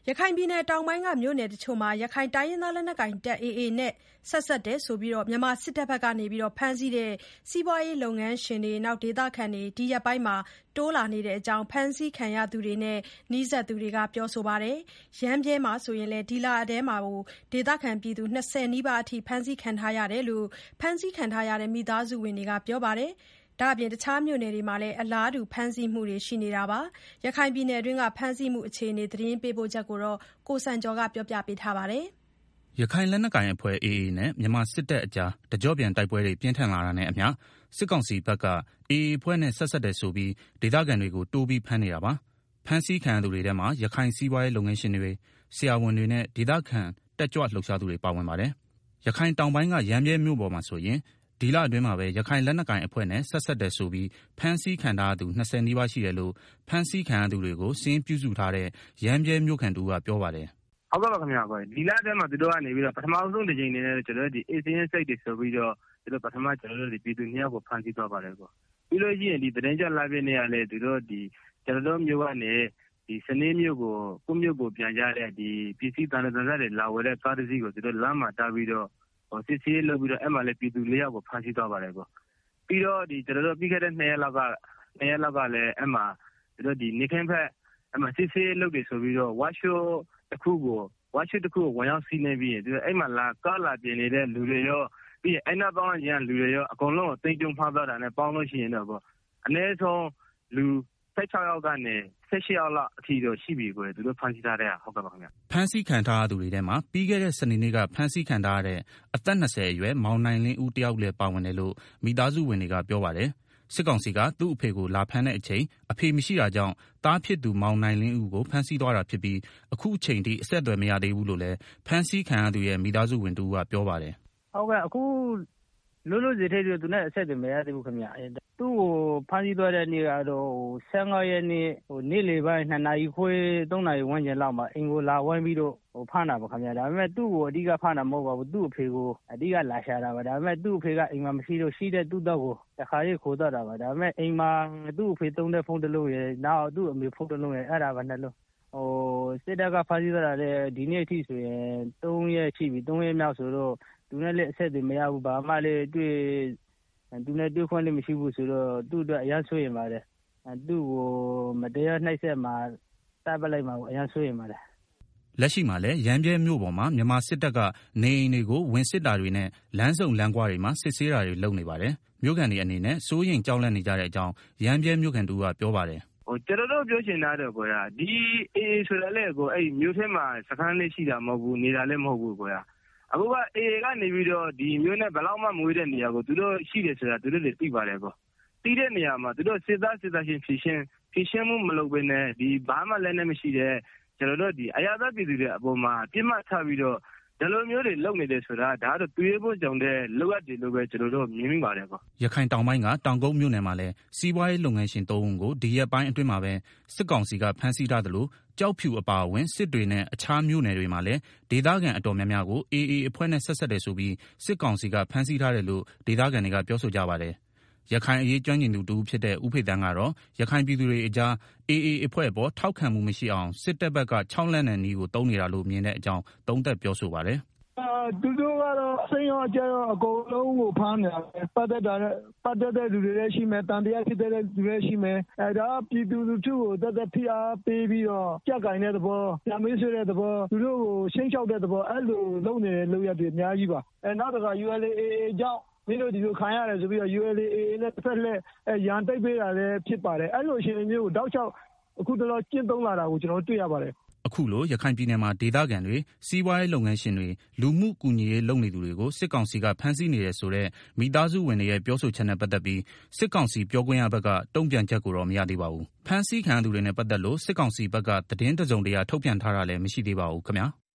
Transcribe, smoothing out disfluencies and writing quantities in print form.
ရခိုင်ပြည်နယ်တောင်ပိုင်းကမြို့နယ်တချို့မှာရခိုင်တိုင်းရင်းသားလက်နက်ကိုင်တပ် AA နဲ့ဆက်စပ်တယ်ဆိုပြီးမြန်မာစစ်တပ်ဘက်ကဖမ်းဆီးတဲ့စီးပွားရေးလုပ်ငန်းရှင်တွေဒေသခံတွေဒီရက်ပိုင်းတိုးလာနေတဲ့အကြောင်းဖမ်းဆီးခံရသူတွေနဲ့နီးစပ်သူတွေကပြောပါတယ်။ ရမ်းဗြဲမှာဆိုရင်လည်းဒီလထဲဒေသခံ20နီးပါးအထိဖမ်းဆီးခံထားရတယ်လို့ဖမ်းဆီးခံထားရတဲ့မိသားစုဝင်တွေကပြောပါတယ်။ တခြားမြို့နယ်တွေမှာလည်းအလားတူဖမ်းဆီးမှုတွေရှိနေတာပါ။ ရခိုင်ပြည်နယ်တွင်းဖမ်းဆီးမှုအခြေအနေသတင်းပေးပို့ချက်ကိုကိုစံကျော်ကပြောပြထားပါတယ်။ ရခိုင်လက်နက်ကိုင်အဖွဲ့ AA နဲ့မြန်မာစစ်တပ်အကြားတကျော့ပြန်တိုက်ပွဲတွေပြင်းထန်လာတာနဲ့အမျှစစ်ကောင်စီဘက်က AA အဖွဲ့နဲ့ဆက်စပ်တယ်ဆိုပြီးဒေသခံတွေကိုတိုးပြီးဖမ်းနေတာပါ။ ဖမ်းဆီးခံရသူတွေထဲမှာရခိုင်စီးပွားရေးလုပ်ငန်းရှင်တွေဆရာဝန်တွေနဲ့ဒေသခံတက်ကြွလှုပ်ရှားသူတွေပါဝင်ပါတယ်။ ရခိုင်တောင်ပိုင်းကရမ်းဗြဲမြို့ပေါ်မှာဆိုရင်ဒီလအတွင်းမှာပဲရခိုင်လက်နက်ကိုင်အဖွဲ့နဲ့ဆက်စပ်တယ်ဆိုပြီးဖမ်းဆီးခံထားရသူ20နီးပါးရှိတယ်လို့ဖမ်းဆီးခံရသူတွေကိုစာရင်းပြုစုထားတဲ့ရမ်းဗြဲမြို့ခံတဦးကပြောပါတယ်။ "ဟုတ်ကဲ့ပါခင်ဗျာဒီလထဲမှာသူတို့ကနေပြီးတော့ပထမဆုံးတစ်ကြိမ်အနေနဲ့ကျွန်တော်တို့အေးစင်းစိတ်တွေဆိုပြီးတော့သူတို့ပထမကျွန်တော်တို့ပြည်သူ2ယောက်ကိုဖမ်းဆီးသွားပါတယ်ပြီးလို့ရှိရင်ဒီသတင်းကြပ်လာပြည့်နေ့ကလည်းသူတို့ကျွန်တော်တို့မြို့ကနေဒီစနေမြို့ကိုကိုမြို့ကိုပြန်ကြတဲ့ဒီပစ္စည်းတန်တွေလာဝယ်တဲ့ကားတစ်စီးကိုသူတို့လမ်းမှာတားပြီးတော့စစ်ဆေးလုပ်ပြီးတော့အဲ့မှာလည်းပြည်သူ4ယောက်ကိုဖမ်းဆီးသွားပါတယ်ပြီးတော့ကျွန်တော်တို့ပြီးခဲ့တဲ့2ရက်လောက်ကလည်းအဲ့မှာသူတို့နေခင်းဖက်အဲ့မှာစစ်ဆေးလုပ်တယ်ဆိုပြီးတော့ဝါရှိုးတစ်ခုကိုဝင်ရောက်စီးနှင်းပြီးရင်သူတို့အဲ့မှာကားလာပြင်နေတဲ့လူတွေရောပြီးရင်အဲ့နောက်ပေါင်းကျန်လူတွေရောအကုန်လုံးကိုတင်ကြုံဖမ်းသွားတာနဲ့ပေါင်းလို့ရှိရင်တော့အနည်းဆုံးလူ16ယောက်ကနေ18ယောက်လောက်အထိတော့ရှိပြီသူတို့ဖမ်းဆီးထားတဲ့ဟုတ်ကဲ့ပါခင်ဗျဖမ်းဆီးခံထားရသူတွေထဲမှာပြီးခဲ့တဲ့စနေနေ့ကဖမ်းဆီးခံထားရတဲ့အသက်20အရွယ်မောင်နိုင်လင်းဦးတယောက်လည်းပါဝင်တယ်လို့မိသားစုဝင်တွေကပြောပါတယ်။စစ်ကောင်စီကသူ့အဖေကိုလာဖမ်းတဲ့အချိန်အဖေမရှိတာကြောင့်သားဖြစ်သူမောင်နိုင်လင်းဦးကိုဖမ်းဆီးသွားတာဖြစ်ပြီးအခုအချိန်ထိအဆက်အသွယ်မရသေးဘူးလို့လည်းဖမ်းဆီးခံရသူရဲ့မိသားစုဝင်တဦးကပြောပါတယ်။ဟုတ်ကဲ့အခုလို့စီထိသူနဲ့အဆက်အသွယ်မရသေးဘူးခင်ဗျသူ့ကိုဖမ်းဆီးသွားတဲ့နေ့ကတော့15ရက်နေ့နေ့လယ်ပိုင်း2နာရီခွဲ3နာရီဝန်းကျင်လောက်မှာအိမ်ကိုလာဝိုင်းပြီးတော့ဖမ်းတာပါခင်ဗျဒါပေမဲ့သူ့ကိုအဓိကဖမ်းတာမဟုတ်ပါဘူးသူ့အဖေကိုအဓိကလာရှာတာပါဒါပေမဲ့သူ့အဖေကအိမ်မှာမရှိတော့ရှိတဲ့သူ့တော့ကိုတခါရေးခေါ်တော့တာပါဒါပေမဲ့အိမ်မှာသူ့အဖေသုံးတဲ့ဖုန်းတစ်လုံးရယ်နောက်သူ့အမေဖုန်းတစ်လုံးရယ်အဲ့ဒါပါနှလုံးစစ်တပ်ကဖမ်းဆီးသွားတာလည်းဒီနေ့အထိဆိုရင်3ရက်ရှိပြီ3ရက်မြောက်ဆိုတော့သူနဲ့လည်းအဆက်အသွယ်မရဘူးဘာမှလည်းသူနဲ့တွေ့ခွင့်လည်းမရှိဘူးဆိုတော့သူ့အတွက်အရန်ဆိုရင်ပါတယ်သူ့ကိုမတရားနှိပ်စက်မှာတပ်ပလိုက်မှာကိုအရန်ဆိုရင်ပါတယ်လက်ရှိမှာလည်းရမ်းဗြဲမြို့ပေါ်မှာမြန်မာစစ်တပ်ကနေအိမ်တွေကိုဝင်စစ်တာတွေနဲ့လမ်းစုံလမ်းခွတွေမှာစစ်ဆေးတာတွေလုပ်နေပါတယ်မြို့ခံတွေအနေနဲ့စိုးရိမ်ကြောက်လန့်နေကြတဲ့အကြောင်းရမ်းဗြဲမြို့ခံတူကပြောပါတယ်ကျွန်တော်တို့ပြောချင်တာတော့ကိုရဒီ AA ဆိုတာလေကိုအဲ့မြို့ထဲမှာစခန်းလေးရှိတာမဟုတ်ဘူးနေတာလည်းမဟုတ်ဘူးကိုရအခုက AA ကနေပြီးတော့ဒီမြို့နဲ့ဘယ်လောက်မှမဝေးတဲ့နေရာကိုသူတို့ရှိတယ်ဆိုတာသူတို့တွေသိပါတယ်သိတဲ့နေရာမှာသူတို့စစ်သားချင်းဖြည့်ရှင်းမှုမလုပ်ဘဲနဲ့ဒီဘာမှလည်းနဲ့မရှိတဲ့ကျွန်တော်တို့ဒီအရာသားပြည်သူတွေအပေါ်မှာပြစ်မှတ်ထားပြီးတော့ဒီလိုမျိုးတွေလုပ်နေတယ်ဆိုတာဒါကတော့တွေးဖို့ကြောင့်တဲ့လောက်ရတယ်လို့ပဲကျွန်တော်တို့မြင်မိပါတယ်ရခိုင်တောင်ပိုင်းကတောင်ကုန်းမြို့နယ်မှာလည်းစီးပွားရေးလုပ်ငန်းရှင်3ဦးကိုဒီရက်ပိုင်းအတွင်းမှာပဲစစ်ကောင်စီကဖမ်းဆီးထားသလိုကြောက်ဖြူအပါအဝင်စစ်တွေနဲ့အခြားမြို့နယ်တွေမှာလည်းဒေသခံအတော်များများကို AA အဖွဲ့နဲ့ဆက်စပ်တယ်ဆိုပြီးစစ်ကောင်စီကဖမ်းဆီးထားတယ်လို့ဒေသခံတွေကပြောဆိုကြပါတယ်ရခိုင်အရေးကျွမ်းကျင်သူတဦးဖြစ်တဲ့ဦးဖေသန်းကတော့ရခိုင်ပြည်သူတွေအကြား AA အဖွဲ့အပေါ်ထောက်ခံမှုမရှိအောင်စစ်တပ်ဘက်က6လက်နက်နီးကိုတုံးနေတာလို့မြင်တဲ့အကြောင်းသုံးသပ်ပြောဆိုပါတယ်သူတို့ကတော့စိတ်ရောအကြရောအကုန်လုံးကိုဖမ်းနေတာပတ်သက်တဲ့လူတွေလည်းရှိမယ်တန်တရားဖြစ်တဲ့လူတွေလည်းရှိမယ်ဒါပြည်သူလူထုကိုတက်ဖိအားပေးပြီးတော့ကြက်ကင်တဲ့သဘောညမင်းဆွဲတဲ့သဘောသူတို့ကိုရှင်းချောက်တဲ့သဘောအဲ့လိုလုပ်နေတဲ့လုပ်ရက်တွေအများကြီးပါနောက်တစ်ခါ ULA/AA ကြောင့်မင်းတို့ဒီလိုခံရတယ်ဆိုပြီးတော့ ULA/AA နဲ့တစ်ဖက်လက်ရန်တိုက်ပေးတာလည်းဖြစ်ပါတယ်အဲ့လိုရှင်မျိုးကိုတောက်ချောက်အခုတလောကျင့်သုံးလာတာကိုကျွန်တော်တွေ့ရပါတယ်အခုလိုရခိုင်ပြည်နယ်မှာဒေသခံတွေစီးပွားရေးလုပ်ငန်းရှင်တွေလူမှုကူညီရေးလုပ်နေသူတွေကိုစစ်ကောင်စီကဖမ်းဆီးနေတယ်ဆိုတဲ့မိသားစုဝင်တွေရဲ့ပြောဆိုချက်နဲ့ပတ်သက်ပြီးစစ်ကောင်စီပြောခွင့်ရဘက်ကတုံ့ပြန်ချက်ကိုတော့မရသေးပါဘူးဖမ်းဆီးခံသူတွေနဲ့ပတ်သက်လို့စစ်ကောင်စီဘက်ကသတင်းတစုံတရာထုတ်ပြန်ထားတာလည်းမရှိသေးပါဘူးခင်ဗျာ